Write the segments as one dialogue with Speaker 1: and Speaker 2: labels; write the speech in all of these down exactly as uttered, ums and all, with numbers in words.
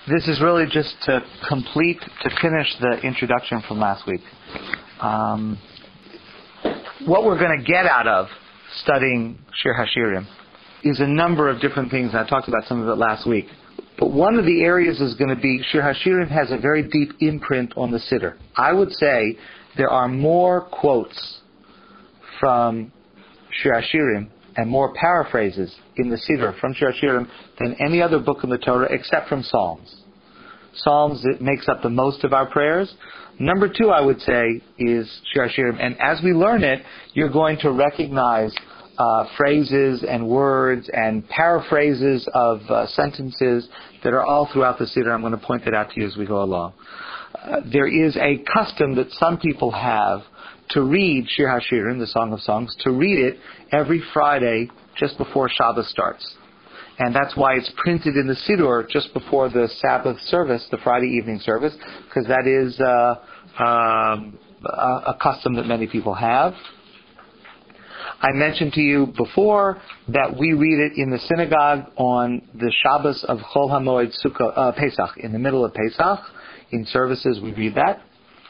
Speaker 1: This is really just to complete, to finish the introduction from last week. Um, what we're going to get out of studying Shir HaShirim is a number of different things, and I talked about some of it last week. But one of the areas is going to be, Shir HaShirim has a very deep imprint on the Siddur. I would say there are more quotes from Shir HaShirim and more paraphrases in the Siddur from Shir HaShirim than any other book in the Torah except from Psalms. Psalms, it makes up the most of our prayers. Number two, I would say, is Shir HaShirim. And as we learn it, you're going to recognize uh, phrases and words and paraphrases of uh, sentences that are all throughout the Siddur. I'm going to point that out to you as we go along. Uh, there is a custom that some people have to read Shir HaShirim, the Song of Songs, to read it every Friday just before Shabbos starts. And that's why it's printed in the Siddur just before the Sabbath service, the Friday evening service, because that is uh, um, a, a custom that many people have. I mentioned to you before that we read it in the synagogue on the Shabbos of Chol HaMoed Sukkot, uh, Pesach, in the middle of Pesach. In services we read that.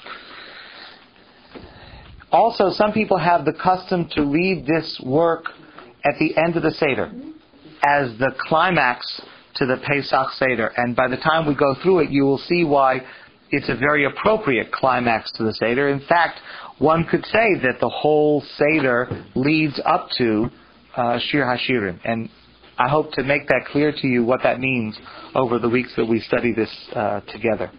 Speaker 1: Also, some people have the custom to read this work at the end of the Seder as the climax to the Pesach Seder. And by the time we go through it, you will see why it's a very appropriate climax to the Seder. In fact, one could say that the whole Seder leads up to uh, Shir HaShirim. And I hope to make that clear to you what that means over the weeks that we study this uh, together.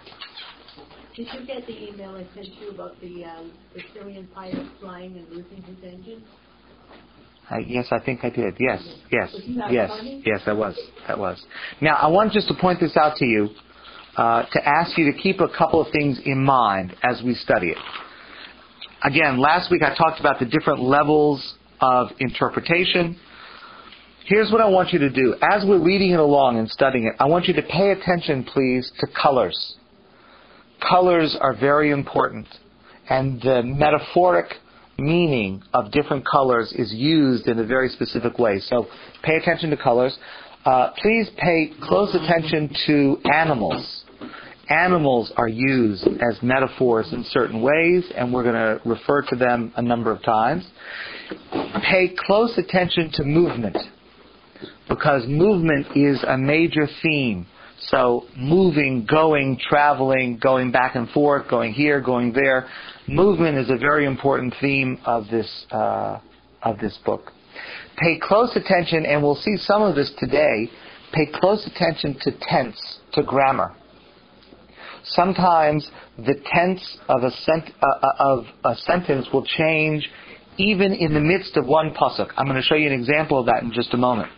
Speaker 2: Did you get the email I sent you about the, um, the Syrian pilot flying and losing his engine?
Speaker 1: Uh, yes, I think I did. Yes, yes,
Speaker 2: Was
Speaker 1: yes,
Speaker 2: funny?
Speaker 1: yes, that was. That was. Now, I want just to point this out to you, uh, to ask you to keep a couple of things in mind as we study it. Again, last week I talked about the different levels of interpretation. Here's what I want you to do. As we're reading it along and studying it, I want you to pay attention, please, to colors. Colors are very important, and the metaphoric meaning of different colors is used in a very specific way. So pay attention to colors. Uh, please pay close attention to animals. Animals are used as metaphors in certain ways, and we're going to refer to them a number of times. Pay close attention to movement, because movement is a major theme. So moving, going, traveling, going back and forth, going here, going there. Movement is a very important theme of this uh, of this book. Pay close attention, and we'll see some of this today. Pay close attention to tense, to grammar. Sometimes the tense of a sent, uh, of a sentence will change even in the midst of one pasuk. I'm going to show you an example of that in just a moment.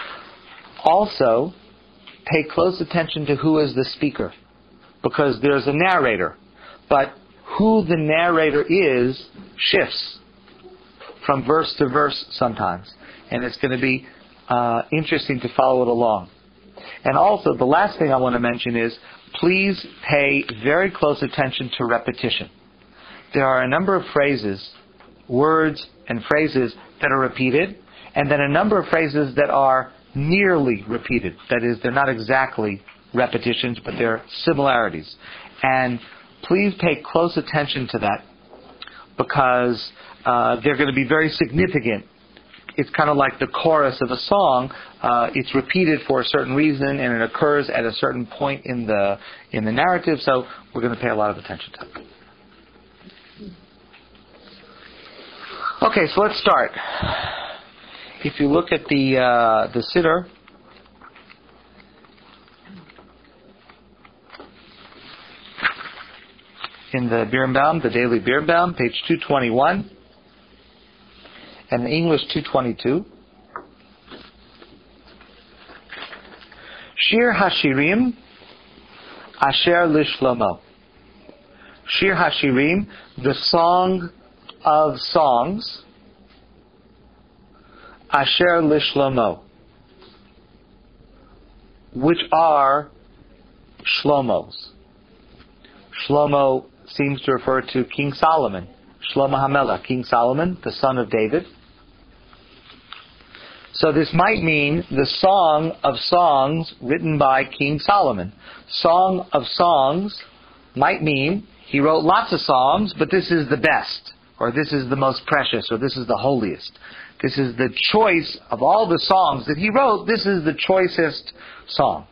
Speaker 1: Also, pay close attention to who is the speaker, because there's a narrator, but who the narrator is shifts from verse to verse sometimes, and it's going to be uh, interesting to follow it along. And also, the last thing I want to mention is, please pay very close attention to repetition. There are a number of phrases, words and phrases that are repeated, and then a number of phrases that are nearly repeated. That is, they're not exactly repetitions, but they're similarities. And please pay close attention to that, because uh, they're going to be very significant. It's kind of like the chorus of a song. Uh, it's repeated for a certain reason, and it occurs at a certain point in the in the narrative. So we're going to pay a lot of attention to it. Okay, so let's start. If you look at the uh, the Siddur, in the Birnbaum, the Daily Birnbaum, page two twenty-one, and in English two twenty-two. Shir HaShirim Asher Lishlomo. Shir HaShirim, the song of songs, Asher Lishlomo, which are Shlomos. Shlomo seems to refer to King Solomon. Shlomo HaMelech, King Solomon, the son of David. So this might mean the Song of Songs written by King Solomon. Song of Songs might mean he wrote lots of songs, but this is the best, or this is the most precious, or this is the holiest. This is the choice of all the songs that he wrote. This is the choicest song.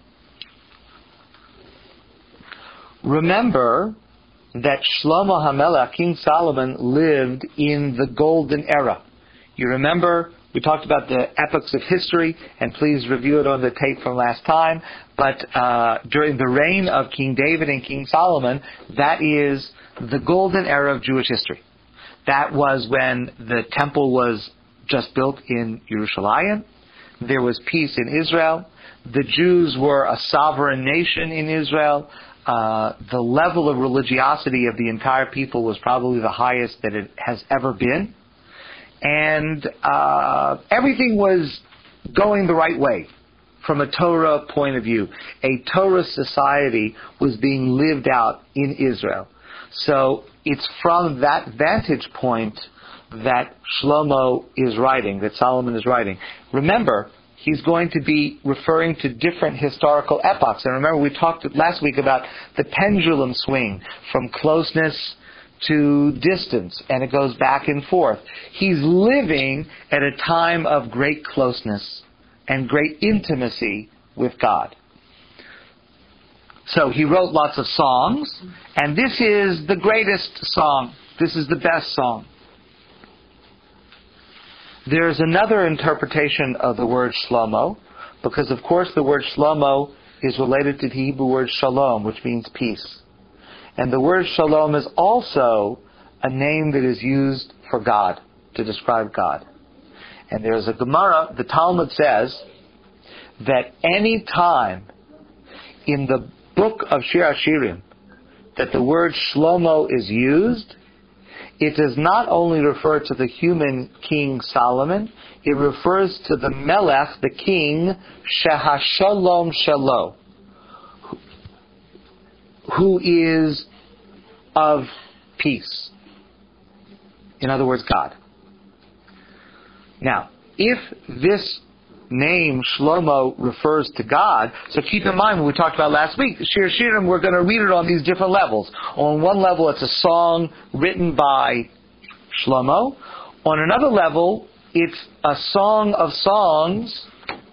Speaker 1: Remember that Shlomo HaMelech, King Solomon, lived in the golden era. You remember, we talked about the epochs of history, and please review it on the tape from last time, but uh, during the reign of King David and King Solomon, that is the golden era of Jewish history. That was when the temple was just built in Yerushalayim. There was peace in Israel. The Jews were a sovereign nation in Israel. Uh, the level of religiosity of the entire people was probably the highest that it has ever been. And uh, everything was going the right way from a Torah point of view. A Torah society was being lived out in Israel. So it's from that vantage point that Shlomo is writing, that Solomon is writing. Remember, he's going to be referring to different historical epochs. And remember, we talked last week about the pendulum swing from closeness to distance, and it goes back and forth. He's living at a time of great closeness and great intimacy with God. So he wrote lots of songs, and this is the greatest song. This is the best song. There's another interpretation of the word Shlomo, because of course the word Shlomo is related to the Hebrew word shalom, which means peace. And the word shalom is also a name that is used for God, to describe God. And there's a Gemara, the Talmud says, that any time in the book of Shir HaShirim that the word Shlomo is used, it does not only refer to the human King Solomon, it refers to the Melech, the king, Shehashalom Shelo, who is of peace. In other words, God. Now, if this name Shlomo refers to God, so keep in mind what we talked about last week, Shir Shirim, we're going to read it on these different levels. On one level, it's a song written by Shlomo. On another level, it's a song of songs.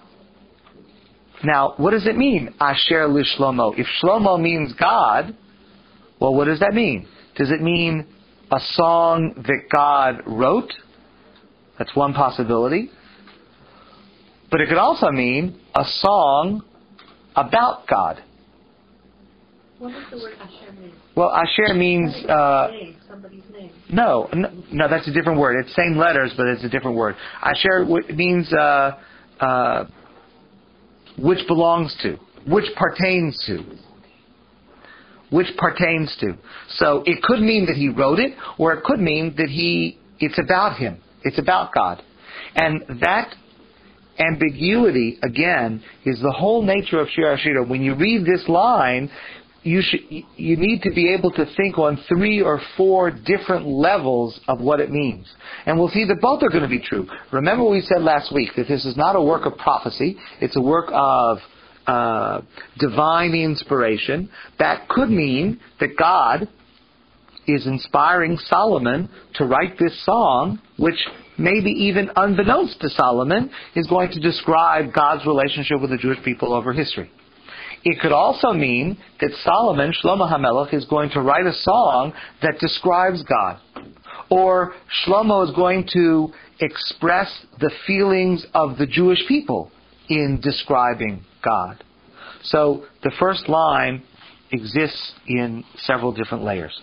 Speaker 1: Now, what does it mean, Asher li Shlomo? If Shlomo means God, well, what does that mean? Does it mean a song that God wrote? That's one possibility. But it could also mean a song about God.
Speaker 2: What does the word Asher mean?
Speaker 1: Well, Asher means... Uh,
Speaker 2: name, somebody's name.
Speaker 1: No, no, no, that's a different word. It's same letters, but it's a different word. Asher means uh, uh, which belongs to, which pertains to. Which pertains to. So it could mean that he wrote it, or it could mean that he it's about him. It's about God. And that ambiguity, again, is the whole nature of Shir HaShirim. When you read this line, you should, you need to be able to think on three or four different levels of what it means. And we'll see that both are going to be true. Remember we said last week that this is not a work of prophecy, it's a work of uh, divine inspiration. That could mean that God is inspiring Solomon to write this song, which maybe even unbeknownst to Solomon, is going to describe God's relationship with the Jewish people over history. It could also mean that Solomon, Shlomo HaMelech, is going to write a song that describes God. Or Shlomo is going to express the feelings of the Jewish people in describing God. So the first line exists in several different layers.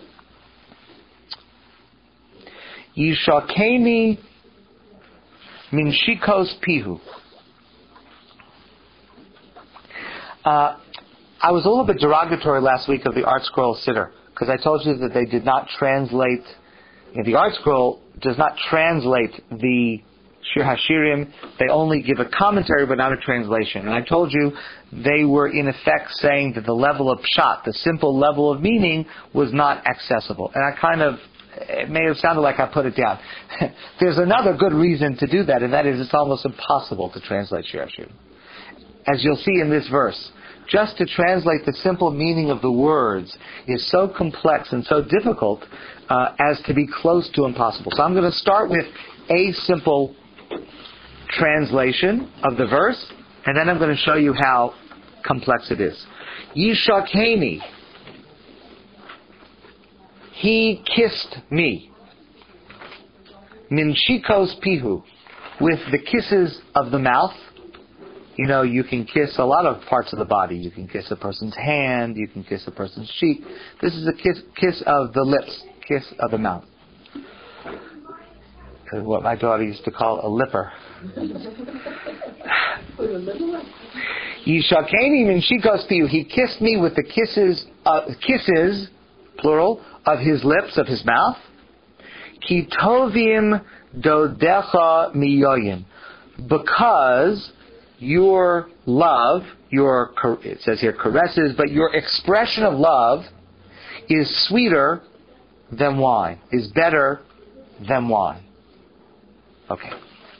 Speaker 1: Yishakeni min shikos pihu. Uh, I was a little bit derogatory last week of the Art Scroll Siddur, because I told you that they did not translate, you know, the Art Scroll does not translate the Shir HaShirim. They only give a commentary but not a translation. And I told you they were in effect saying that the level of pshat, the simple level of meaning, was not accessible. And I kind of it may have sounded like I put it down. There's another good reason to do that, and that is it's almost impossible to translate Shir HaShirim. As you'll see in this verse, just to translate the simple meaning of the words is so complex and so difficult uh, as to be close to impossible. So I'm going to start with a simple translation of the verse, and then I'm going to show you how complex it is. Yishakeni. He kissed me. Minshikos pihu. With the kisses of the mouth. You know, you can kiss a lot of parts of the body. You can kiss a person's hand. You can kiss a person's cheek. This is a kiss, kiss of the lips. Kiss of the mouth. What my daughter used to call a lipper. Yishakeni minshikos pihu. He kissed me with the kisses, uh, kisses, plural, of his lips, of his mouth. Ki tovim dodecha miyoyin. Because your love, your, it says here caresses, but your expression of love is sweeter than wine, is better than wine. Okay.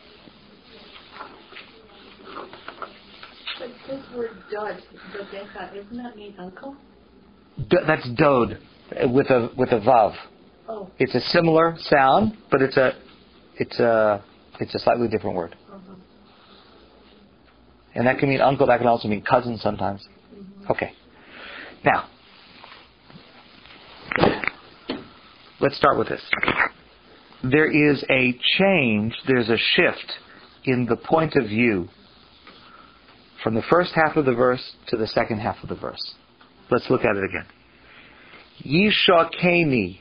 Speaker 2: But this word dod, dodecha, doesn't that mean uncle?
Speaker 1: D- that's dod, with a with a vav.
Speaker 2: Oh.
Speaker 1: It's a similar sound, but it's a it's a it's a slightly different word.
Speaker 2: Uh-huh.
Speaker 1: And that can mean uncle. That can also mean cousin sometimes. Mm-hmm. Okay. Now, let's start with this. There is a change. There's a shift in the point of view from the first half of the verse to the second half of the verse. Let's look at it again. Yishakeni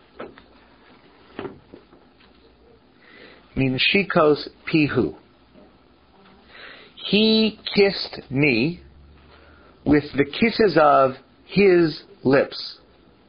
Speaker 1: minshikos pihu. He kissed me with the kisses of his lips.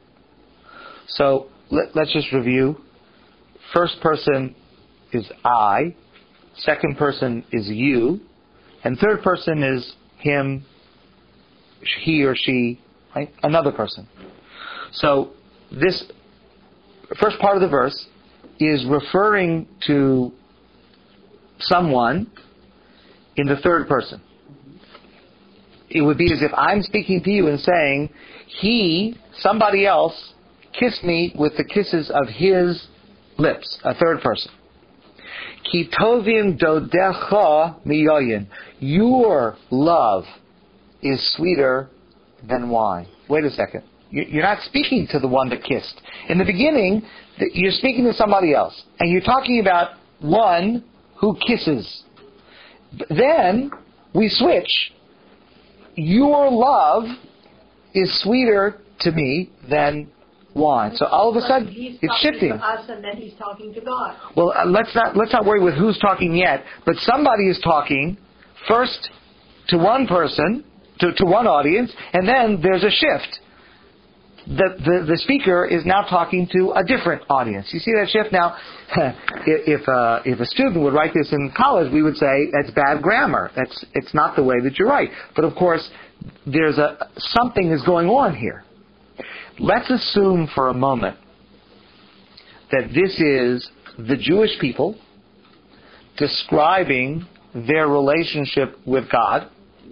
Speaker 1: So let, let's just review. First person is I, second person is you, and third person is him, he or she, right? Another person. So this first part of the verse is referring to someone in the third person. It would be as if I'm speaking to you and saying, he, somebody else, kissed me with the kisses of his lips, a third person. Ki tovim dodecha miyoyin. Your love is sweeter than wine. Wait a second. You're not speaking to the one that kissed. In the beginning, you're speaking to somebody else. And you're talking about one who kisses. Then, we switch. Your love is sweeter to me than wine. So all of a sudden, it's shifting.
Speaker 2: He's talking to us, and then he's talking to God.
Speaker 1: Well, uh, let's not let's not worry with who's talking yet. But somebody is talking first to one person, to, to one audience, and then there's a shift. The, the the speaker is now talking to a different audience. You see that shift now? if uh, if a student would write this in college, we would say that's bad grammar. That's it's not the way that you write. But of course, there's a something is going on here. Let's assume for a moment that this is the Jewish people describing their relationship with God,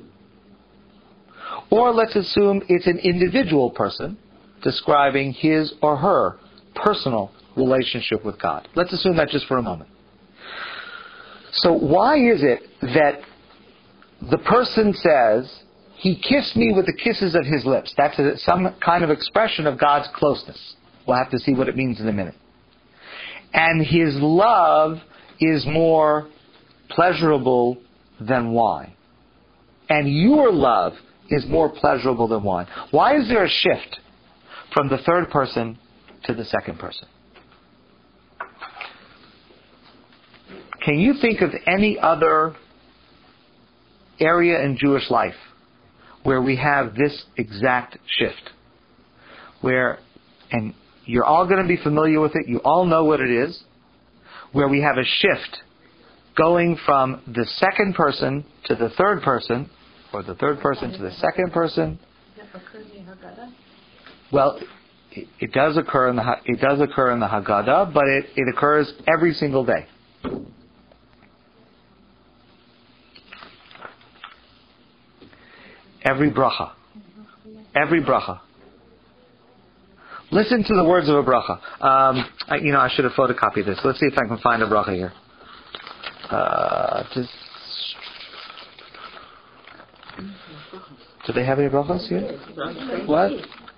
Speaker 1: or let's assume it's an individual person describing his or her personal relationship with God. Let's assume that just for a moment. So why is it that the person says, he kissed me with the kisses of his lips? That's a, some kind of expression of God's closeness. We'll have to see what it means in a minute. And his love is more pleasurable than wine. And your love is more pleasurable than wine. Why is there a shift from the third person to the second person? Can you think of any other area in Jewish life where we have this exact shift? Where, and you're all going to be familiar with it, you all know what it is, where we have a shift going from the second person to the third person, or the third person to the second person. Well, it, it does occur in the Ha- it does occur in the Haggadah, but it, it occurs every single day. Every bracha. Every bracha. Listen to the words of a bracha. Um, I, you know, I should have photocopied this. Let's see if I can find a bracha here. Uh, just, do they have any brachas here? What?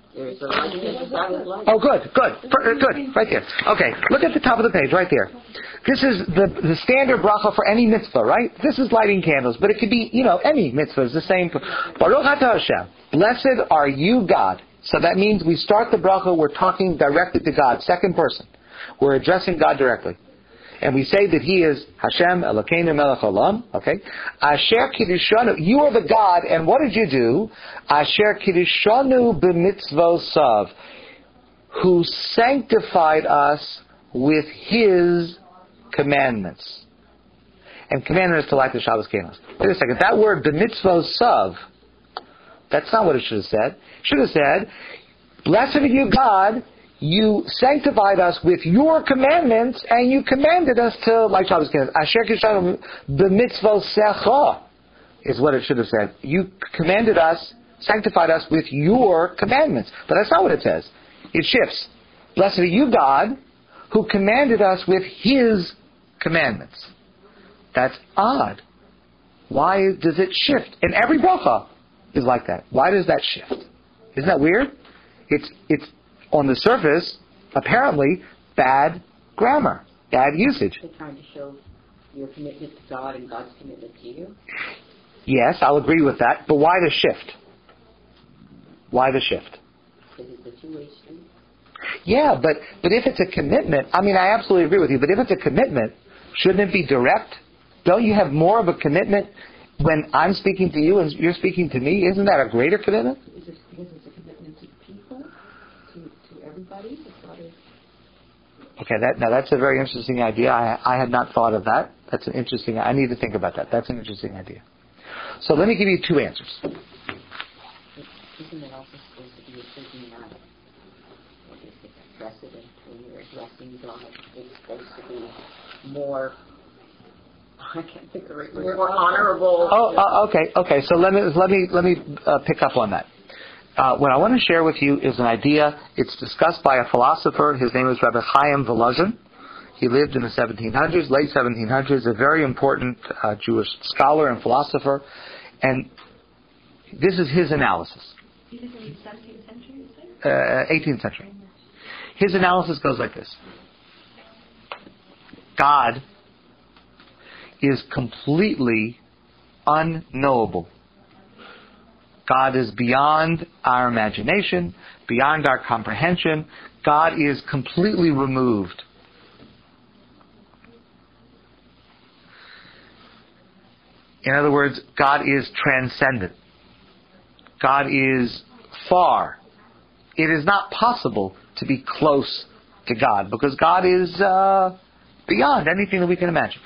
Speaker 1: Oh, good, good, good, right there. Okay, look at the top of the page, right there. This is the the standard bracha for any mitzvah, right? This is lighting candles, but it could be, you know, any mitzvah is the same. Baruch atah Hashem, blessed are you, God. So that means we start the bracha, we're talking directly to God, second person. We're addressing God directly. And we say that He is Hashem Elokeinu Melech Olam. Okay, Asher Kiddushanu. You are the God, and what did you do? Asher Kiddushanu b'mitzvosav, who sanctified us with His commandments. And commandment is to light the Shabbos candles. Wait a second. That word b'mitzvosav, that's not what it should have said. It should have said, "Blessed are you, God. You sanctified us with your commandments, and you commanded us to light Shabbos candles." Asher kishanu b'mitzvosecha is what it should have said. You commanded us, sanctified us with your commandments. But that's not what it says. It shifts. Blessed are you, God, who commanded us with His commandments. That's odd. Why does it shift? And every bracha is like that. Why does that shift? Isn't that weird? It's it's on the surface, apparently, bad grammar, bad usage.
Speaker 3: They're trying to show your commitment to God and God's commitment to you.
Speaker 1: Yes, I'll agree with that. But why the shift? Why the shift?
Speaker 3: Because it's a two-way street.
Speaker 1: Yeah, but, but if it's a commitment, I mean, I absolutely agree with you, but if it's a commitment, shouldn't it be direct? Don't you have more of a commitment when I'm speaking to you and you're speaking to me? Isn't that a greater commitment?
Speaker 3: Is it because it's a commitment to people, to, to everybody? It's not a...
Speaker 1: Okay, that, now that's a very interesting idea. I, I had not thought of that. That's an interesting, I need to think about that. That's an interesting idea. So let me give you two answers.
Speaker 3: Isn't it also supposed to be a certain amount of, what is it, precedent when you're addressing God? It's supposed to be more, I can't think of the right word, more honorable.
Speaker 1: Oh, uh, okay, okay. So let me let me let me uh, pick up on that. Uh, what I want to share with you is an idea. It's discussed by a philosopher. His name is Rabbi Chaim Volozhin. He lived in the seventeen hundreds, late seventeen hundreds. A very important uh, Jewish scholar and philosopher, and this is his analysis.
Speaker 2: He lived in the seventeenth century, you say?
Speaker 1: Uh, eighteenth century. His analysis goes like this: God is completely unknowable. God is beyond our imagination, beyond our comprehension. God is completely removed. In other words, God is transcendent. God is far. It is not possible to be close to God because God is uh, beyond anything that we can imagine.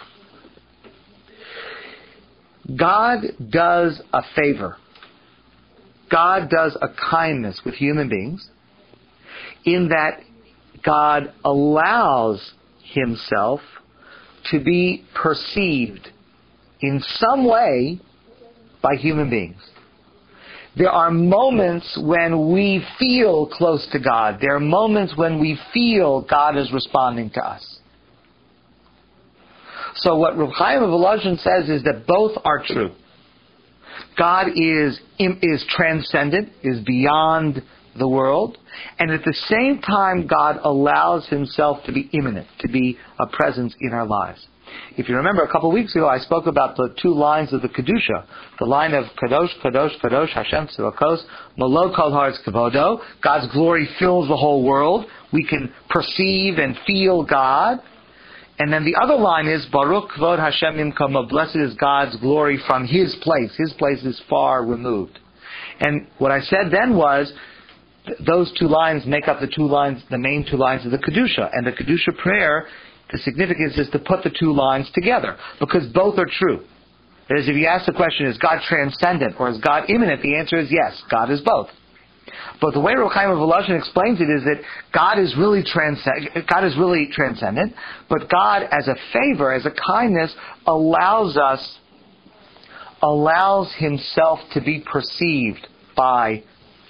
Speaker 1: God does a favor. God does a kindness with human beings in that God allows Himself to be perceived in some way by human beings. There are moments when we feel close to God. There are moments when we feel God is responding to us. So what Reb Chaim Volozhin says is that both are true. God is is transcendent, is beyond the world, and at the same time God allows Himself to be immanent, to be a presence in our lives. If you remember, a couple of weeks ago I spoke about the two lines of the Kedusha, the line of Kadosh, Kadosh, Kadosh, Hashem Tzivakos, Malo Kol Haaretz Kavodo. God's glory fills the whole world. We can perceive and feel God. And then the other line is Baruch Kvod Hashem Imkamo. Blessed is God's glory from His place. His place is far removed. And what I said then was th- those two lines make up the two lines, the main two lines of the Kedusha. And the Kedusha prayer, the significance is to put the two lines together because both are true. That is, if you ask the question, is God transcendent or is God immanent? The answer is yes, God is both. But the way Reb Chaim of Volozhin explains it is that God is really transcend, God is really transcendent, but God, as a favor, as a kindness, allows us, allows Himself to be perceived by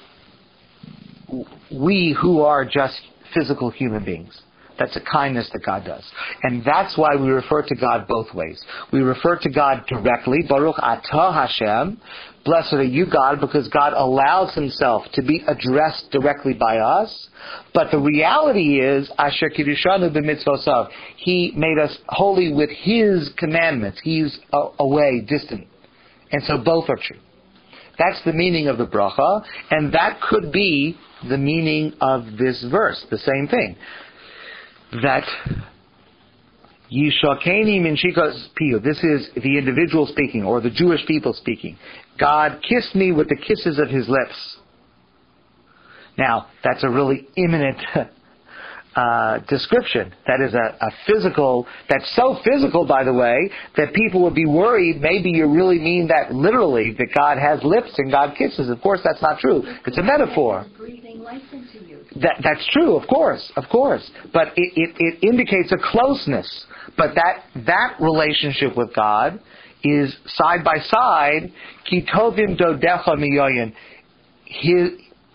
Speaker 1: we who are just physical human beings. That's a kindness that God does. And that's why we refer to God both ways. We refer to God directly, Baruch Atah Hashem, blessed are you, God, because God allows Himself to be addressed directly by us. But the reality is, Asher Kiddushanu b'mitzvosav, He made us holy with His commandments. He's a- away, distant. And so both are true. That's the meaning of the bracha, and that could be the meaning of this verse, the same thing. That Yishakeni min shikos piyu. This is the individual speaking, or the Jewish people speaking. God kissed me with the kisses of His lips. Now, that's a really imminent uh, description. That is a, a physical, that's so physical, by the way, that people would be worried, maybe you really mean that literally, that God has lips and God kisses. Of course, that's not true. It's a metaphor.
Speaker 2: Breathing life into you.
Speaker 1: That, that's true, of course, of course. But it, it, it indicates a closeness. But that, that relationship with God is side by side. Ki tovim dodecha miyoyin. His,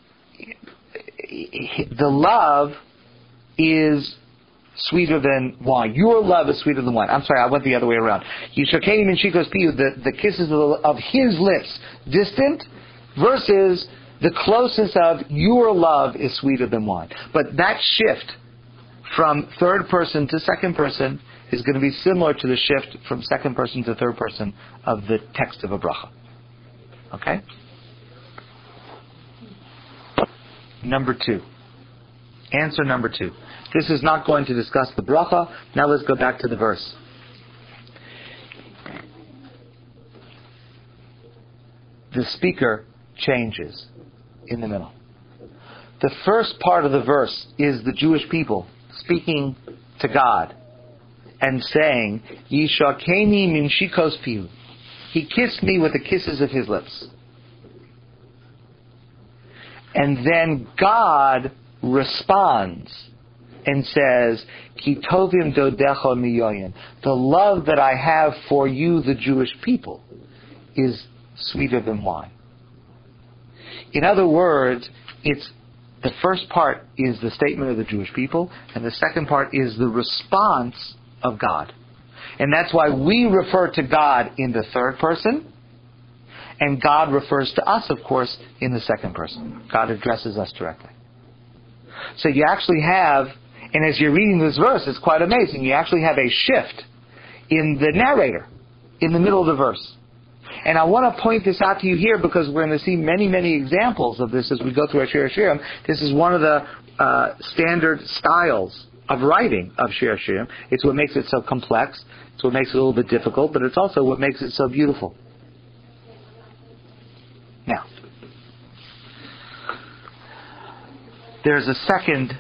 Speaker 1: the love is sweeter than wine. Your love is sweeter than wine. I'm sorry, I went the other way around. Yishakeni min shikos piyu, the, the kisses of, the, of His lips, distant, versus the closeness of your love is sweeter than wine. But that shift from third person to second person is going to be similar to the shift from second person to third person of the text of a bracha. Okay? Number two. Answer number two. This is not going to discuss the bracha. Now let's go back to the verse. The speaker changes in the middle. The first part of the verse is the Jewish people speaking to God and saying, Yishakeni min shikos piyu. He kissed me with the kisses of His lips. And then God responds and says, Ki tovim dodecha miyoyin. The love that I have for you, the Jewish people, is sweeter than wine. In other words, it's the first part is the statement of the Jewish people, and the second part is the response of God. And that's why we refer to God in the third person, and God refers to us, of course, in the second person. God addresses us directly. So you actually have, and as you're reading this verse, it's quite amazing, you actually have a shift in the narrator, in the middle of the verse. And I want to point this out to you here because we're going to see many, many examples of this as we go through our Shir HaShirim. This is one of the uh, standard styles of writing of Shir HaShirim. It's what makes it so complex. It's what makes it a little bit difficult, but it's also what makes it so beautiful. Now, there's a second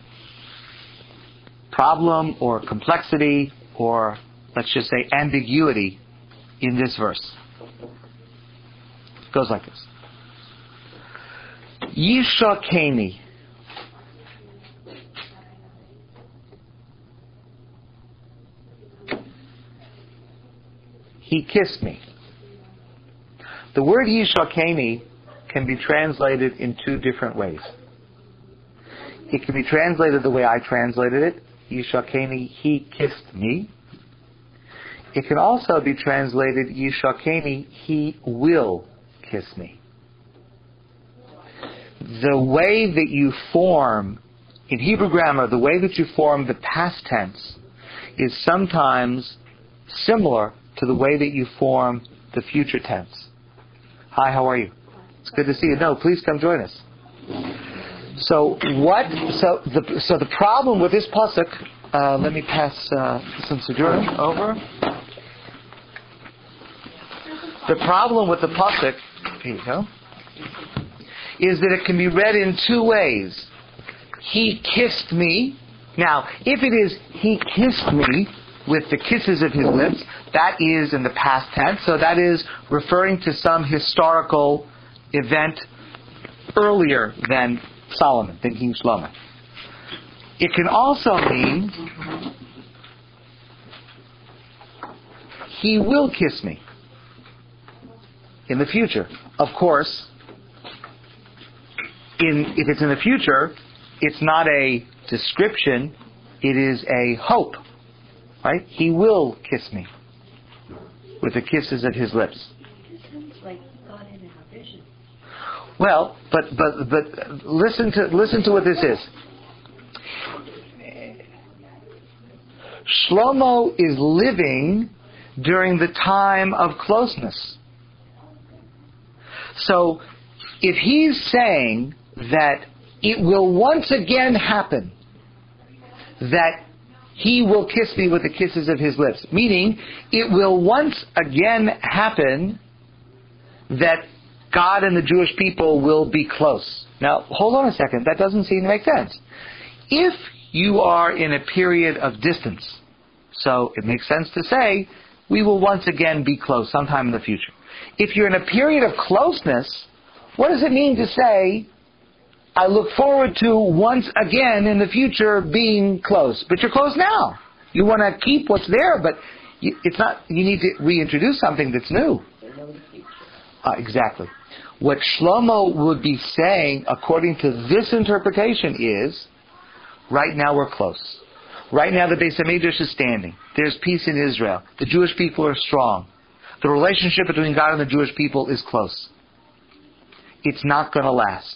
Speaker 1: problem or complexity or, let's just say, ambiguity in this verse. It goes like this. Yishakeni. He kissed me. The word Yishakeni can be translated in two different ways. It can be translated the way I translated it. Yishakeni, he kissed me. It can also be translated Yishakeni, he will kiss me. The way that you form, in Hebrew grammar, the way that you form the past tense is sometimes similar to the way that you form the future tense. Hi, how are you? It's good to see you. No, please come join us. So what? So the so the problem with this pasuk. Uh, let me pass uh, some Sejurim over. The problem with the pasuk, here you go, is that it can be read in two ways. He kissed me. Now, if it is he kissed me with the kisses of his lips, that is in the past tense. So that is referring to some historical event earlier than Solomon, than King Shlomo. It can also mean he will kiss me in the future. Of course, in, if it's in the future, it's not a description, it is a hope. Right? He will kiss me with the kisses of his lips.
Speaker 2: It sounds like God in a vision.
Speaker 1: Well, but but but listen to listen to what this is. Shlomo is living during the time of closeness. So, if he's saying that it will once again happen that he will kiss me with the kisses of his lips, meaning it will once again happen that God and the Jewish people will be close. Now, hold on a second. That doesn't seem to make sense. If you are in a period of distance, so it makes sense to say, we will once again be close sometime in the future. If you're in a period of closeness, what does it mean to say, I look forward to once again in the future being close? But you're close now. You want to keep what's there, but you, it's not. You need to reintroduce something that's new. Uh, exactly. What Shlomo would be saying, according to this interpretation, is, right now we're close. Right now the Beis HaMikdash is standing. There's peace in Israel. The Jewish people are strong. The relationship between God and the Jewish people is close. It's not going to last.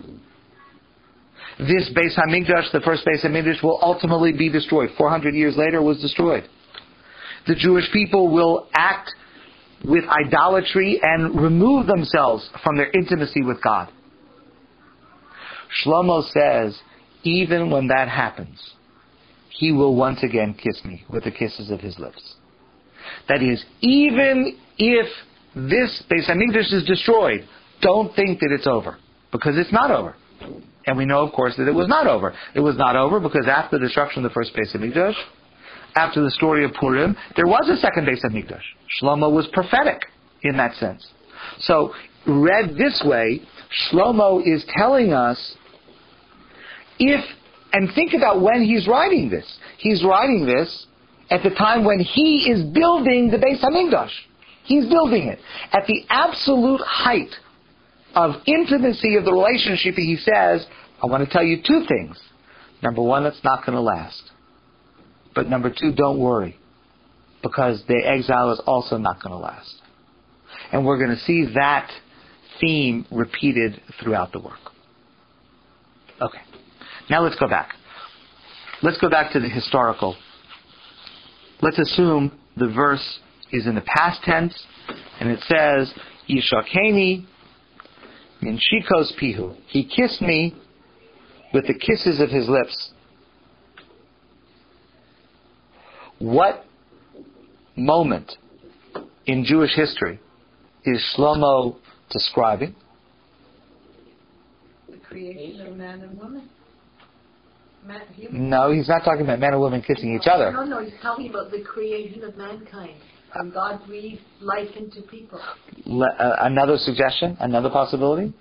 Speaker 1: This Beis HaMikdash, the first Beis HaMikdash, will ultimately be destroyed. four hundred years later, it was destroyed. The Jewish people will act with idolatry and remove themselves from their intimacy with God. Shlomo says, even when that happens, he will once again kiss me with the kisses of his lips. That is, even if this Beis HaMikdash is destroyed, don't think that it's over, because it's not over. And we know, of course, that it was not over. It was not over because after the destruction of the first Beis HaMikdash, after the story of Purim, there was a second Beis HaMikdash. Shlomo was prophetic in that sense. So, read this way, Shlomo is telling us, if, and think about when he's writing this. He's writing this at the time when he is building the Beis HaMikdash. He's building it. At the absolute height of intimacy of the relationship, he says, I want to tell you two things. Number one, it's not going to last. But number two, don't worry, because the exile is also not going to last. And we're going to see that theme repeated throughout the work. Okay. Now let's go back. Let's go back to the historical. Let's assume the verse is in the past tense, and it says, Yishakeni min shikos pihu. He kissed me with the kisses of his lips. What moment in Jewish history is Shlomo describing?
Speaker 2: The creation of man and woman. Man, human.
Speaker 1: No, he's not talking about man and woman kissing each other.
Speaker 2: No, no, he's talking about the creation of mankind. When God breathed life into people.
Speaker 1: Le- uh, another suggestion? Another possibility?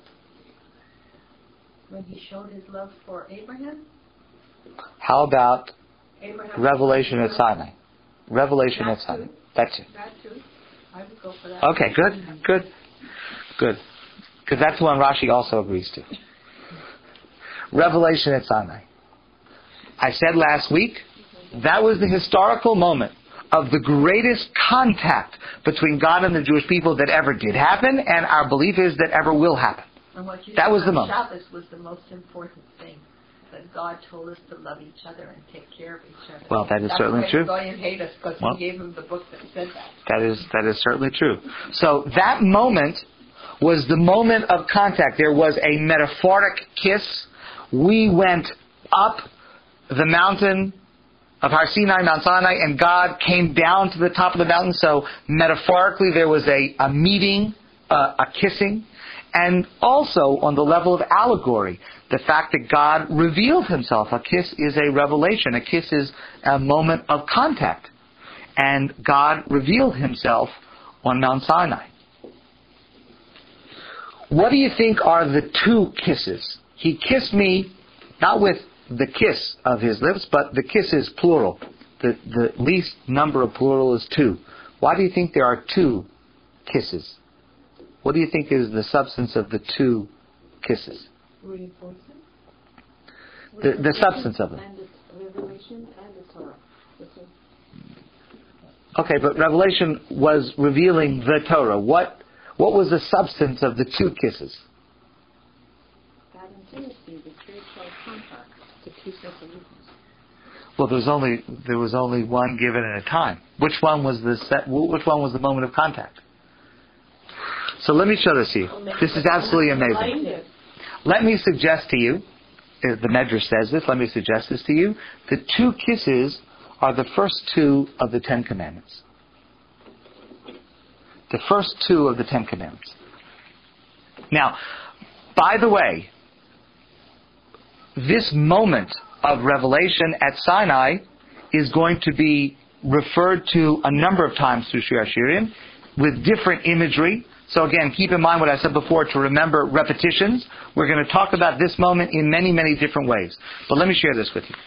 Speaker 2: When he showed his love for Abraham.
Speaker 1: How about
Speaker 2: Abraham
Speaker 1: Revelation at Sinai? Revelation
Speaker 2: that
Speaker 1: at Sinai.
Speaker 2: Too.
Speaker 1: That's it.
Speaker 2: That too. I would go for that.
Speaker 1: Okay, good, good, good. Because that's the one Rashi also agrees to. Revelation at Sinai. I said last week, that was the historical moment of the greatest contact between God and the Jewish people that ever did happen, and our belief is that ever will happen.
Speaker 2: And what you
Speaker 1: That
Speaker 2: said
Speaker 1: was the
Speaker 2: on
Speaker 1: moment.
Speaker 2: Shabbos was the most important thing. That God told us to love each other and take care of each other.
Speaker 1: Well, that is
Speaker 2: That's
Speaker 1: certainly
Speaker 2: why
Speaker 1: true.
Speaker 2: Goyim hate us because
Speaker 1: Well,
Speaker 2: we gave him the book that said that.
Speaker 1: That is that is certainly true. So that moment was the moment of contact. There was a metaphoric kiss. We went up the mountain of Har Sinai, Mount Sinai, and God came down to the top of the mountain. So metaphorically, there was a, a meeting, uh, a kissing. And also, on the level of allegory, the fact that God revealed himself. A kiss is a revelation. A kiss is a moment of contact. And God revealed himself on Mount Sinai. what do you think are the two kisses? He kissed me, not with the kiss of his lips, but the kiss is plural. The, the least number of plural is two. Why do you think there are two kisses? What do you think is the substance of the two kisses?
Speaker 2: Reinforcement.
Speaker 1: The, the substance of them.
Speaker 2: And the revelation and the Torah. The two.
Speaker 1: Okay, but Revelation was revealing the Torah. What what was the substance of the two kisses?
Speaker 2: God intimacy, the spiritual contact, the two separations.
Speaker 1: Well, there was only there was only one given at a time. Which one was the set, which one was the moment of contact? So let me show this to you. This is absolutely amazing. Let me suggest to you, if the Medrash says this, let me suggest this to you. The two kisses are the first two of the Ten Commandments. The first two of the Ten Commandments. Now, by the way, this moment of revelation at Sinai is going to be referred to a number of times through Shir HaShirim with different imagery. So again, keep in mind what I said before to remember repetitions. We're going to talk about this moment in many, many different ways. But let me share this with you.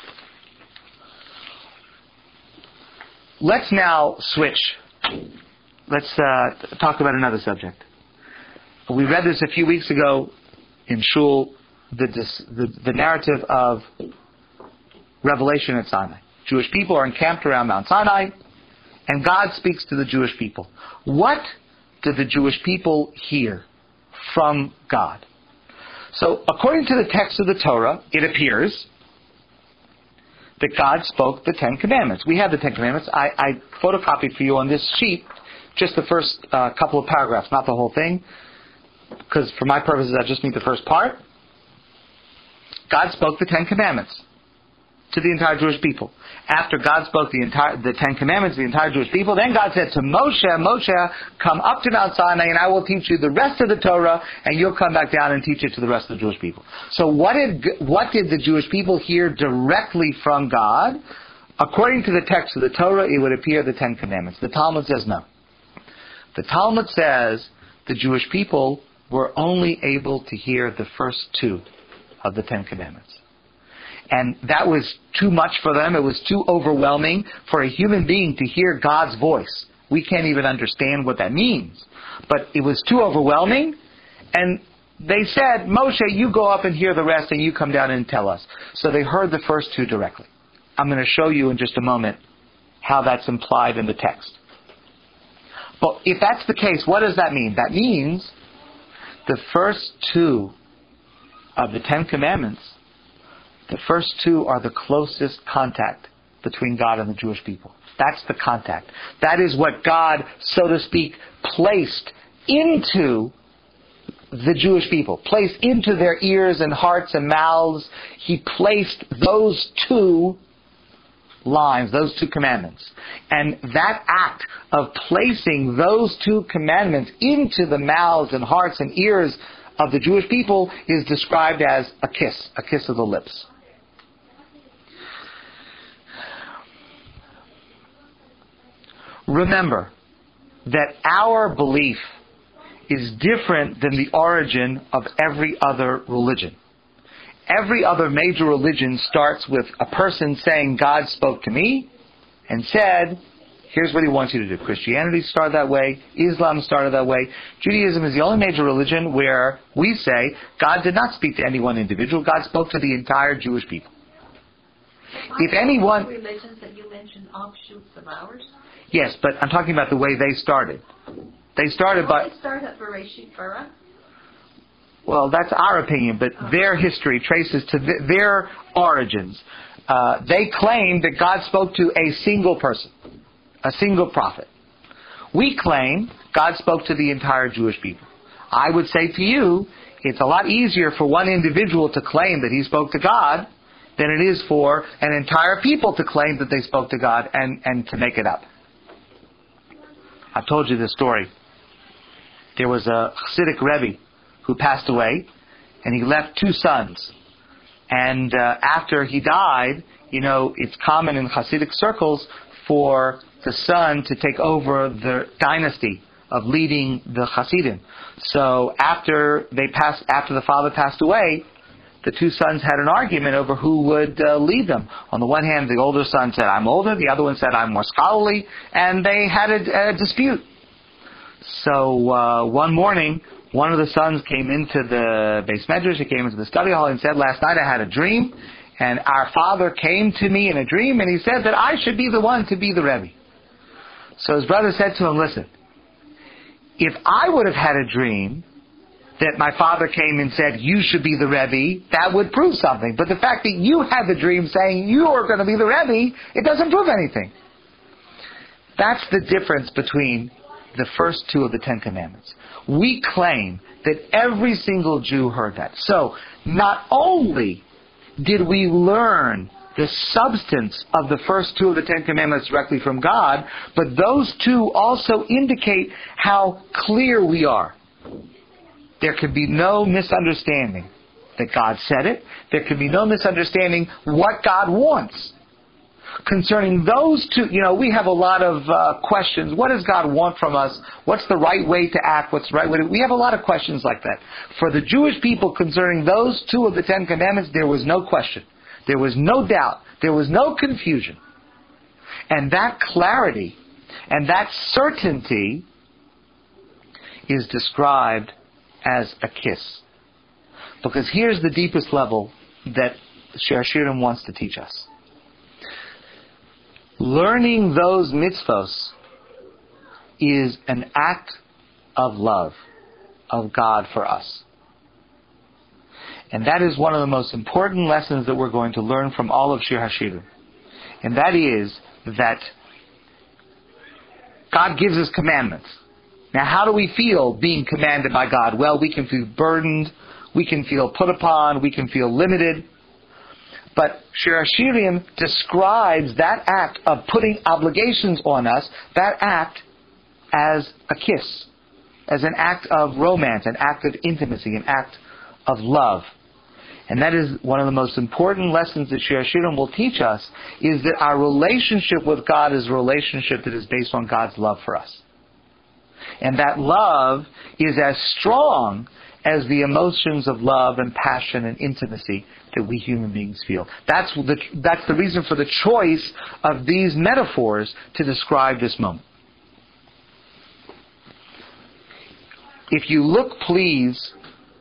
Speaker 1: Let's now switch. Let's uh, talk about another subject. We read this a few weeks ago in Shul, the, the, the narrative of revelation at Sinai. Jewish people are encamped around Mount Sinai, and God speaks to the Jewish people. What did the Jewish people hear from God? So, according to the text of the Torah, it appears that God spoke the Ten Commandments. We have the Ten Commandments. I, I photocopied for you on this sheet just the first uh, couple of paragraphs, not the whole thing, because for my purposes I just need the first part. God spoke the Ten Commandments to the entire Jewish people. After God spoke the entire the Ten Commandments to the entire Jewish people, then God said to Moshe, Moshe, come up to Mount Sinai and I will teach you the rest of the Torah, and you'll come back down and teach it to the rest of the Jewish people. So what did what did the Jewish people hear directly from God? According to the text of the Torah, it would appear the Ten Commandments. The Talmud says no. The Talmud says the Jewish people were only able to hear the first two of the Ten Commandments. And that was too much for them. It was too overwhelming for a human being to hear God's voice. We can't even understand what that means. But it was too overwhelming. And they said, Moshe, you go up and hear the rest and you come down and tell us. So they heard the first two directly. I'm going to show you in just a moment how that's implied in the text. But if that's the case, what does that mean? That means the first two of the Ten Commandments, the first two are the closest contact between God and the Jewish people. That's the contact. That is what God, so to speak, placed into the Jewish people, placed into their ears and hearts and mouths. He placed those two lines, those two commandments. And that act of placing those two commandments into the mouths and hearts and ears of the Jewish people is described as a kiss, a kiss of the lips. Remember that our belief is different than the origin of every other religion. Every other major religion starts with a person saying, God spoke to me and said, here's what he wants you to do. Christianity started that way. Islam started that way. Judaism is the only major religion where we say God did not speak to any one individual. God spoke to the entire Jewish people. If anyone...
Speaker 2: religions that you mentioned offshoots of ours?
Speaker 1: Yes, but I'm talking about the way they started. They started by...
Speaker 2: They started at Bereshit Bara.
Speaker 1: Well, that's our opinion, but their history traces to th- their origins. Uh, they claim that God spoke to a single person, a single prophet. We claim God spoke to the entire Jewish people. I would say to you, it's a lot easier for one individual to claim that he spoke to God than it is for an entire people to claim that they spoke to God and, and to make it up. I've told you this story. There was a Hasidic Rebbe who passed away, and he left two sons. And uh, after he died, you know, it's common in Hasidic circles for the son to take over the dynasty of leading the Hasidim. So after they passed, after the father passed away, the two sons had an argument over who would uh, lead them. On the one hand, the older son said, I'm older. The other one said, I'm more scholarly. And they had a, a dispute. So uh, one morning, one of the sons came into the Beis Medrash, he came into the study hall and said, last night I had a dream, and our father came to me in a dream, and he said that I should be the one to be the Rebbe. So his brother said to him, listen, if I would have had a dream that my father came and said, you should be the Rebbe, that would prove something. But the fact that you had the dream saying you are going to be the Rebbe, it doesn't prove anything. That's the difference between the first two of the Ten Commandments. We claim that every single Jew heard that. So, not only did we learn the substance of the first two of the Ten Commandments directly from God, but those two also indicate how clear we are. There can be no misunderstanding that God said it. There can be no misunderstanding what God wants. Concerning those two, you know, we have a lot of uh, questions. What does God want from us? What's the right way to act? What's the right way to... We have a lot of questions like that. For the Jewish people concerning those two of the Ten Commandments, there was no question. There was no doubt. There was no confusion. And that clarity and that certainty is described as a kiss. Because here's the deepest level that Shir HaShirim wants to teach us. Learning those mitzvos is an act of love of God for us. And that is one of the most important lessons that we're going to learn from all of Shir HaShirim. And that is that God gives us commandments. Now, how do we feel being commanded by God? Well, we can feel burdened, we can feel put upon, we can feel limited. But Shir HaShirim describes that act of putting obligations on us, that act as a kiss, as an act of romance, an act of intimacy, an act of love. And that is one of the most important lessons that Shir HaShirim will teach us, is that our relationship with God is a relationship that is based on God's love for us. And that love is as strong as the emotions of love and passion and intimacy that we human beings feel. That's the, that's the reason for the choice of these metaphors to describe this moment. If you look, please,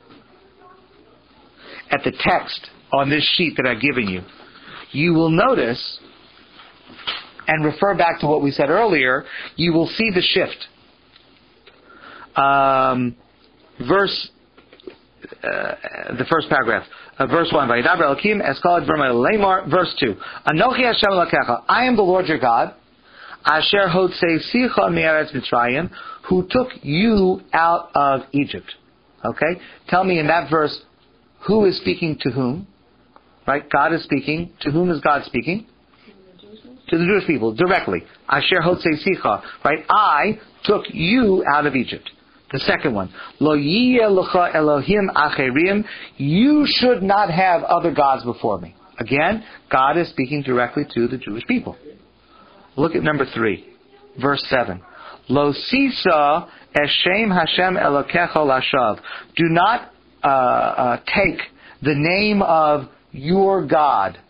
Speaker 1: at the text on this sheet that I've given you, you will notice, and refer back to what we said earlier, you will see the shift. Um, verse, uh, the first paragraph, uh, verse one, Vayidaber Elokim eskal dvarim lemar. Verse two, Anochi Hashem Elokecha, I am the Lord your God, Asher hotzeisecha me'eretz Mitzrayim, who took you out of Egypt. Okay, tell me in that verse, who is speaking to whom? Right, God is speaking. To whom is God speaking? To the Jewish people, directly. Asher hotzeisecha, right? I took you out of Egypt. The second one, Lo yiyeh lecha Elohim acherim, you should not have other gods before me. Again, God is speaking directly to the Jewish people. Look at number three, verse seven. Lo sisa eshem Hashem Elokecha lashav. Do not uh, uh, take the name of your God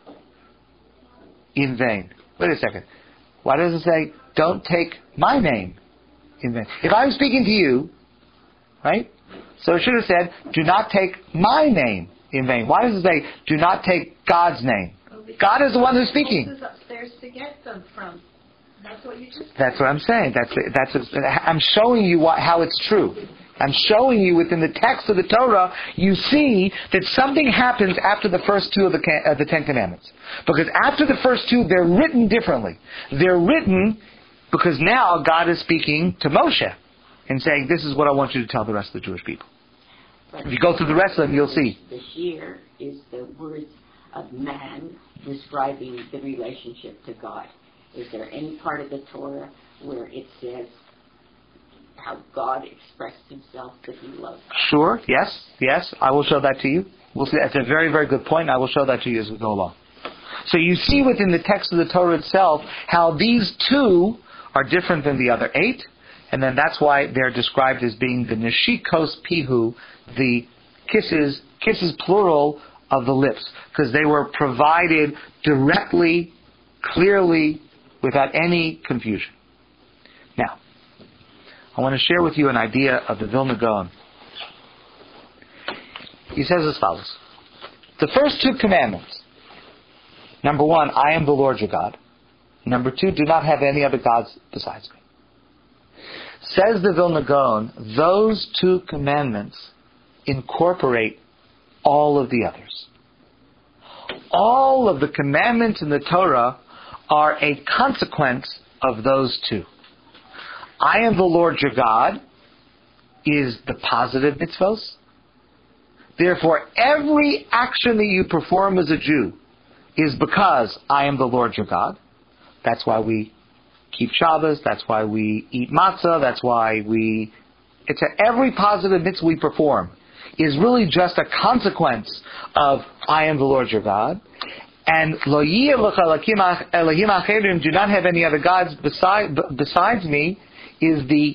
Speaker 1: in vain. Wait a second. Why does it say, don't take my name in vain? If I'm speaking to you, right? So it should have said, do not take my name in vain. Why does it say, do not take God's name? Well, God is the one who's speaking.
Speaker 2: Moses upstairs to get them from. That's what you just said.
Speaker 1: That's what I'm saying. That's that's. I'm showing you what, how it's true. I'm showing you within the text of the Torah, you see that something happens after the first two of the, uh, the Ten Commandments. Because after the first two, they're written differently. They're written because now God is speaking to Moshe and saying, this is what I want you to tell the rest of the Jewish people.
Speaker 3: But
Speaker 1: if you go through the rest of them, you'll see.
Speaker 3: The here is the words of man describing the relationship to God. Is there any part of the Torah where it says how God expressed himself that he loved?
Speaker 1: Sure, yes, yes. I will show that to you. We'll see. That's a very, very good point. I will show that to you as we go along. So you see within the text of the Torah itself how these two are different than the other eight, And then that's why they're described as being the neshikos pihu, the kisses, kisses plural of the lips, because they were provided directly, clearly, without any confusion. Now, I want to share with you an idea of the Vilna Gaon. He says as follows. The first two commandments. Number one, I am the Lord your God. Number two, do not have any other gods besides me. Says the Vilna Gaon, those two commandments incorporate all of the others. All of the commandments in the Torah are a consequence of those two. I am the Lord your God is the positive mitzvos. Therefore, every action that you perform as a Jew is because I am the Lord your God. That's why we keep Shabbos. That's why we eat matzah. That's why we... It's a, every positive mitzvah we perform is really just a consequence of I am the Lord your God. And lo yeh lecha elohim acherim, do not have any other gods beside, besides me, is the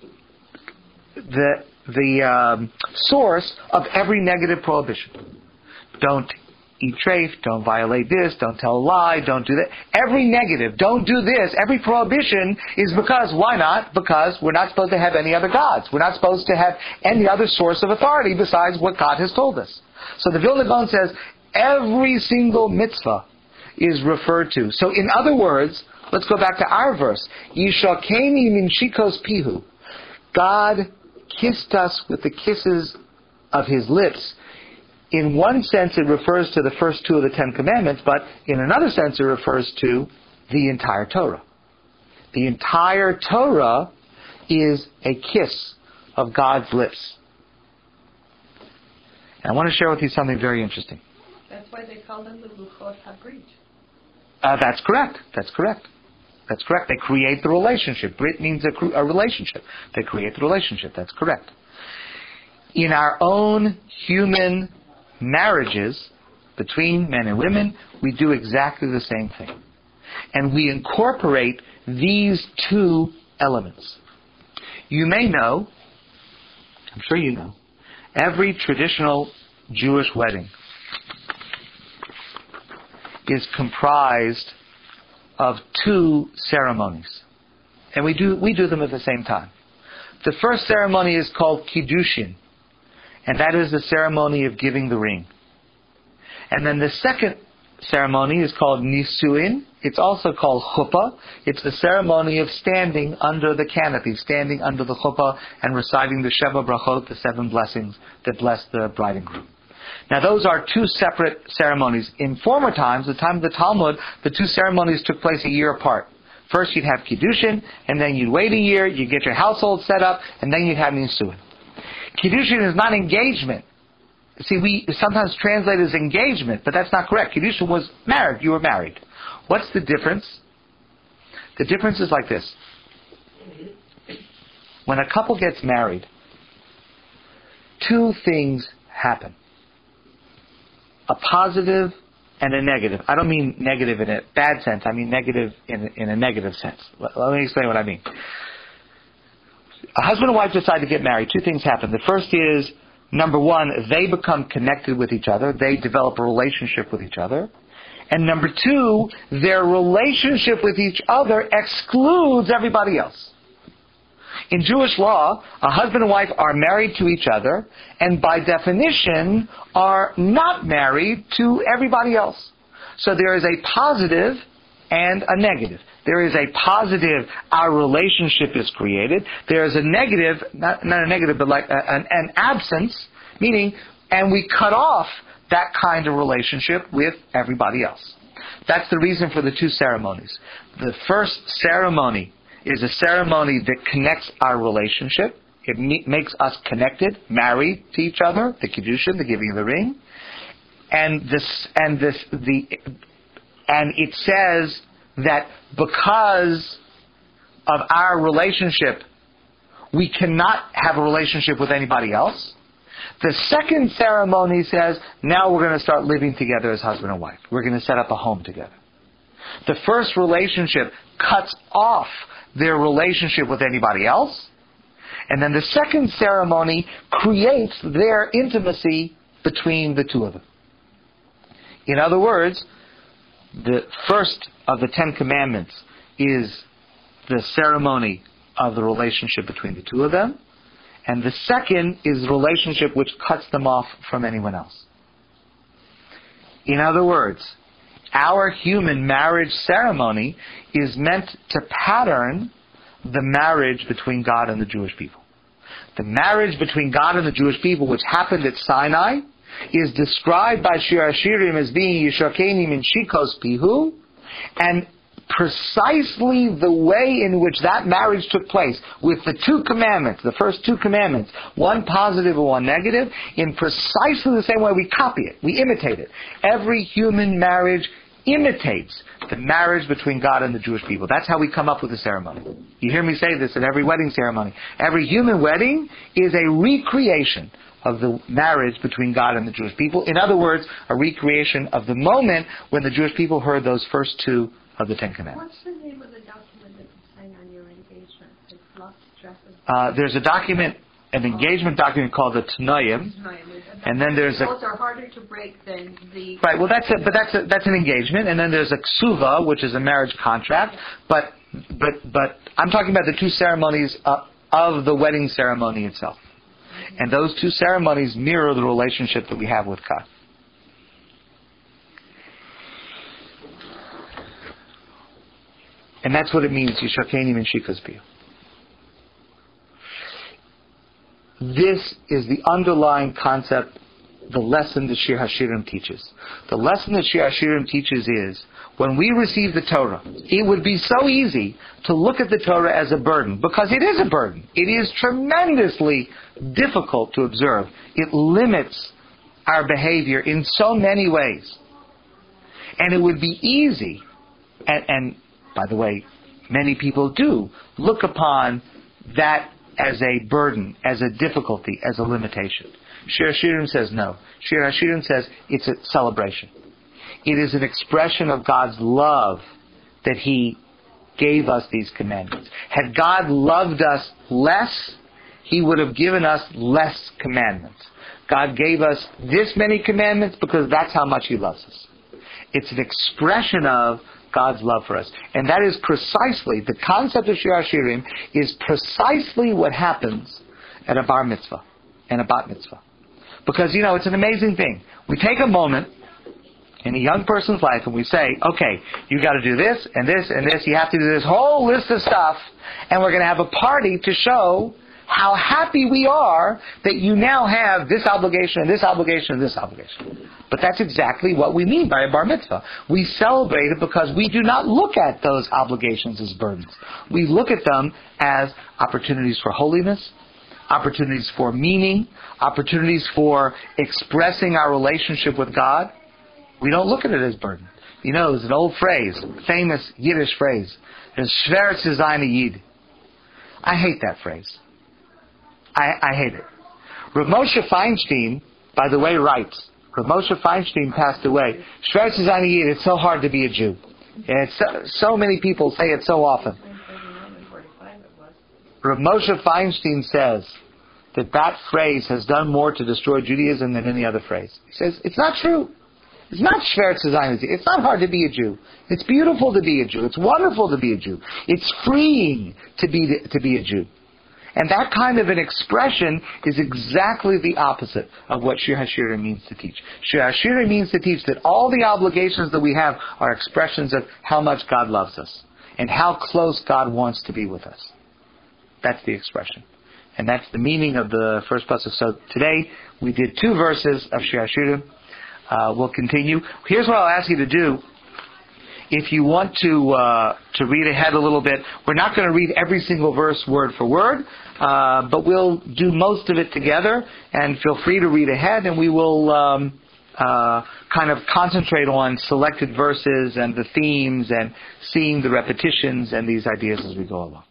Speaker 1: the the um, source of every negative prohibition. Don't eat treif, don't violate this, don't tell a lie, don't do that. Every negative, don't do this, every prohibition is because, why not? Because we're not supposed to have any other gods. We're not supposed to have any other source of authority besides what God has told us. So the Vilna Gaon says, every single mitzvah is referred to. So in other words, let's go back to our verse. Yishakeni min shikos pihu. God kissed us with the kisses of His lips. In one sense, it refers to the first two of the Ten Commandments, but in another sense, it refers to the entire Torah. The entire Torah is a kiss of God's lips. And I want to share with you something very interesting.
Speaker 2: That's why they call them the Luchot HaBrit.
Speaker 1: Uh, that's correct. That's correct. That's correct. They create the relationship. Brit means a, a relationship. They create the relationship. That's correct. In our own human marriages between men and women, we do exactly the same thing. And we incorporate these two elements. You may know, I'm sure you know, every traditional Jewish wedding is comprised of two ceremonies. And we do we do them at the same time. The first ceremony is called Kiddushin, and that is the ceremony of giving the ring. And then the second ceremony is called Nisuin. It's also called Chuppah. It's the ceremony of standing under the canopy, standing under the Chuppah and reciting the Sheva Brachot, the seven blessings that bless the bride and groom. Now those are two separate ceremonies. In former times, the time of the Talmud, the two ceremonies took place a year apart. First you'd have Kiddushin, and then you'd wait a year, you'd get your household set up, and then you'd have Nisuin. Kiddushin is not engagement. See, we sometimes translate as engagement, but that's not correct. Kiddushin was married. You were married. What's the difference? The difference is like this. When a couple gets married, two things happen. A positive and a negative. I don't mean negative in a bad sense. I mean negative in, in a negative sense. Let, let me explain what I mean. A husband and wife decide to get married. Two things happen. The first is, number one, they become connected with each other. They develop a relationship with each other. And number two, their relationship with each other excludes everybody else. In Jewish law, a husband and wife are married to each other, and by definition are not married to everybody else. So there is a positive and a negative. There is a positive, our relationship is created. There is a negative, not, not a negative, but like a, an, an absence, meaning, and we cut off that kind of relationship with everybody else. That's the reason for the two ceremonies. The first ceremony is a ceremony that connects our relationship. It me- makes us connected, married to each other, the Kiddushin, the giving of the ring. And this, and this, the, and it says that because of our relationship, we cannot have a relationship with anybody else. The second ceremony says, now we're going to start living together as husband and wife. We're going to set up a home together. The first relationship cuts off their relationship with anybody else. And then the second ceremony creates their intimacy between the two of them. In other words, the first of the Ten Commandments is the ceremony of the relationship between the two of them. And the second is the relationship which cuts them off from anyone else. In other words, our human marriage ceremony is meant to pattern the marriage between God and the Jewish people. The marriage between God and the Jewish people, which happened at Sinai, is described by Shir HaShirim as being Yishakenim in Shikos Pihu, and precisely the way in which that marriage took place, with the two commandments, the first two commandments, one positive and one negative, in precisely the same way we copy it, we imitate it. Every human marriage imitates the marriage between God and the Jewish people. That's how we come up with the ceremony. You hear me say this at every wedding ceremony. Every human wedding is a recreation of the marriage between God and the Jewish people. In other words, a recreation of the moment when the Jewish people heard those first two of the Ten Commandments.
Speaker 2: What's the name of the document that you sign on your engagement? It's lost track of.
Speaker 1: Uh, there's a document, an engagement document called the Tanoim, and then there's a.
Speaker 2: Those are harder to break than the.
Speaker 1: Right. Well, that's a, but that's a, that's an engagement, and then there's a ksuva, which is a marriage contract. But but but I'm talking about the two ceremonies uh, of the wedding ceremony itself, and those two ceremonies mirror the relationship that we have with God. And that's what it means, Yishakenim and Shikos Pihu. This is the underlying concept, the lesson that Shir HaShirim teaches. The lesson that Shir HaShirim teaches is, when we receive the Torah, it would be so easy to look at the Torah as a burden, because it is a burden. It is tremendously difficult to observe. It limits our behavior in so many ways. And it would be easy, and, and by the way, many people do look upon that as a burden, as a difficulty, as a limitation. Shir HaShirim says no. Shir HaShirim says it's a celebration. It is an expression of God's love that He gave us these commandments. Had God loved us less, He would have given us less commandments. God gave us this many commandments because that's how much He loves us. It's an expression of God's love for us. And that is precisely, the concept of Shir HaShirim is precisely what happens at a bar mitzvah and a bat mitzvah. Because, you know, it's an amazing thing. We take a moment in a young person's life and we say, okay, you got to do this and this and this, you have to do this whole list of stuff, and we're going to have a party to show how happy we are that you now have this obligation and this obligation and this obligation. But that's exactly what we mean by a bar mitzvah. We celebrate it because we do not look at those obligations as burdens. We look at them as opportunities for holiness, opportunities for meaning, opportunities for expressing our relationship with God. We don't look at it as burden. You know, there's an old phrase, famous Yiddish phrase, it's schwer zu sein a Yid. I hate that phrase. I, I hate it. Rav Moshe Feinstein, by the way, writes, Rav Moshe Feinstein passed away. Schwer zu sein a Yid, it's so hard to be a Jew. And it's so, so many people say it so often. Rav Moshe Feinstein says that that phrase has done more to destroy Judaism than any other phrase. He says, it's not true. It's not schwer zu sein a Yid. It's not hard to be a Jew. It's beautiful to be a Jew. It's wonderful to be a Jew. It's freeing to be, to be a Jew. And that kind of an expression is exactly the opposite of what Shir HaShirim means to teach. Shir HaShirim means to teach that all the obligations that we have are expressions of how much God loves us and how close God wants to be with us. That's the expression. And that's the meaning of the first pasuk. So today we did two verses of Shir HaShirim. Uh, we'll continue. Here's what I'll ask you to do. If you want to uh, to read ahead a little bit, we're not going to read every single verse word for word, uh, but we'll do most of it together, and feel free to read ahead, and we will um, uh, kind of concentrate on selected verses and the themes and seeing the repetitions and these ideas as we go along.